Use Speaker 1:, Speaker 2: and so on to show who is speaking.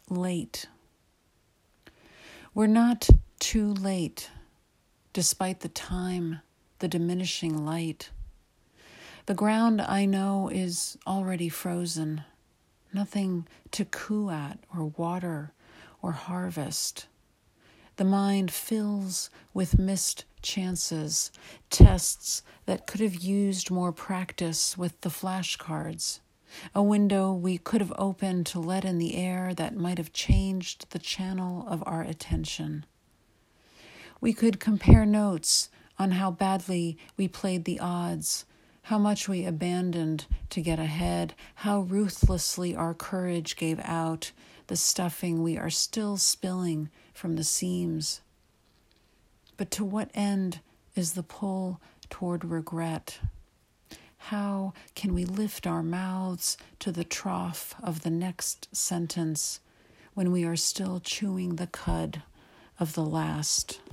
Speaker 1: late. We're not too late, despite the time, the diminishing light. The ground I know is already frozen, nothing to coo at or water or harvest. The mind fills with missed chances, tests that could have used more practice with the flashcards, a window we could have opened to let in the air that might have changed the channel of our attention. We could compare notes on how badly we played the odds, how much we abandoned to get ahead, how ruthlessly our courage gave out, the stuffing we are still spilling from the seams. But to what end is the pull toward regret? How can we lift our mouths to the trough of the next sentence when we are still chewing the cud of the last?